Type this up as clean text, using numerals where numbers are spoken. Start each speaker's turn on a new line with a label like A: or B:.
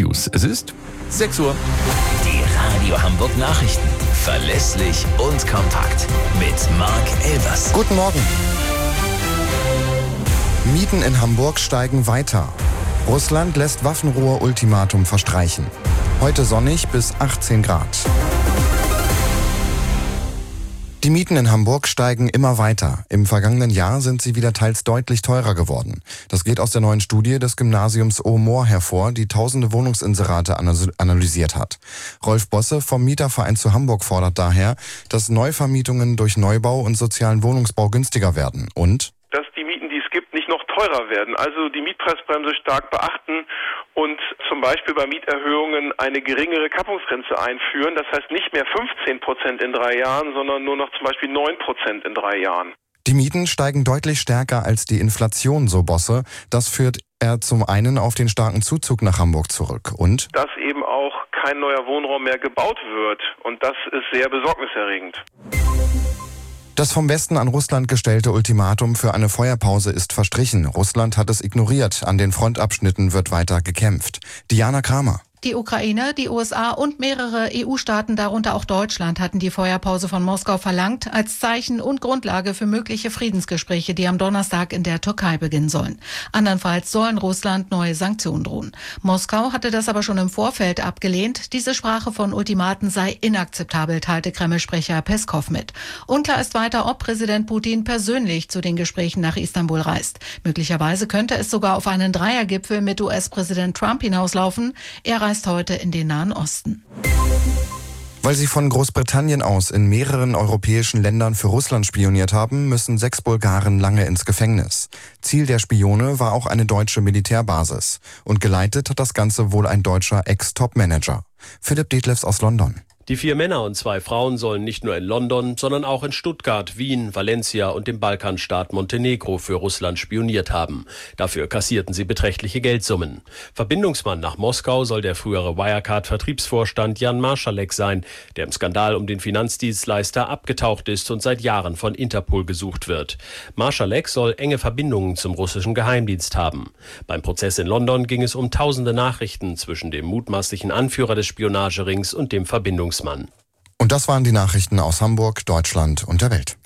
A: News. Es ist 6 Uhr.
B: Die Radio Hamburg Nachrichten. Verlässlich und kompakt. Mit Marc Elvers.
C: Guten Morgen. Mieten in Hamburg steigen weiter. Russland lässt Waffenruhe-Ultimatum verstreichen. Heute sonnig bis 18 Grad. Die Mieten in Hamburg steigen immer weiter. Im vergangenen Jahr sind sie wieder teils deutlich teurer geworden. Das geht aus der neuen Studie des Gymnasiums Omoor hervor, die tausende Wohnungsinserate analysiert hat. Rolf Bosse vom Mieterverein zu Hamburg fordert daher, dass Neuvermietungen durch Neubau und sozialen Wohnungsbau günstiger werden und
D: dass die Mieten, die es gibt, nicht noch teurer werden. Also die Mietpreisbremse stark beachten und zum Beispiel bei Mieterhöhungen eine geringere Kappungsgrenze einführen. Das heißt nicht mehr 15% in 3 Jahren, sondern nur noch zum Beispiel 9% in 3 Jahren.
C: Die Mieten steigen deutlich stärker als die Inflation, so Bosse. Das führt er zum einen auf den starken Zuzug nach Hamburg zurück und
D: dass eben auch kein neuer Wohnraum mehr gebaut wird. Und das ist sehr besorgniserregend.
C: Das vom Westen an Russland gestellte Ultimatum für eine Feuerpause ist verstrichen. Russland hat es ignoriert. An den Frontabschnitten wird weiter gekämpft. Diana Kramer.
E: Die Ukraine, die USA und mehrere EU-Staaten, darunter auch Deutschland, hatten die Feuerpause von Moskau verlangt, als Zeichen und Grundlage für mögliche Friedensgespräche, die am Donnerstag in der Türkei beginnen sollen. Andernfalls sollen Russland neue Sanktionen drohen. Moskau hatte das aber schon im Vorfeld abgelehnt. Diese Sprache von Ultimaten sei inakzeptabel, teilte Kreml-Sprecher Peskow mit. Unklar ist weiter, ob Präsident Putin persönlich zu den Gesprächen nach Istanbul reist. Möglicherweise könnte es sogar auf einen Dreiergipfel mit US-Präsident Trump hinauslaufen. Er reist heute in den Nahen Osten.
C: Weil sie von Großbritannien aus in mehreren europäischen Ländern für Russland spioniert haben, müssen 6 Bulgaren lange ins Gefängnis. Ziel der Spione war auch eine deutsche Militärbasis. Und geleitet hat das Ganze wohl ein deutscher Ex-Top-Manager. Philipp Detlefs aus London.
F: Die 4 Männer und 2 Frauen sollen nicht nur in London, sondern auch in Stuttgart, Wien, Valencia und dem Balkanstaat Montenegro für Russland spioniert haben. Dafür kassierten sie beträchtliche Geldsummen. Verbindungsmann nach Moskau soll der frühere Wirecard-Vertriebsvorstand Jan Marschalek sein, der im Skandal um den Finanzdienstleister abgetaucht ist und seit Jahren von Interpol gesucht wird. Marschalek soll enge Verbindungen zum russischen Geheimdienst haben. Beim Prozess in London ging es um tausende Nachrichten zwischen dem mutmaßlichen Anführer des Spionagerings und dem Verbindungsmann.
C: Und das waren die Nachrichten aus Hamburg, Deutschland und der Welt.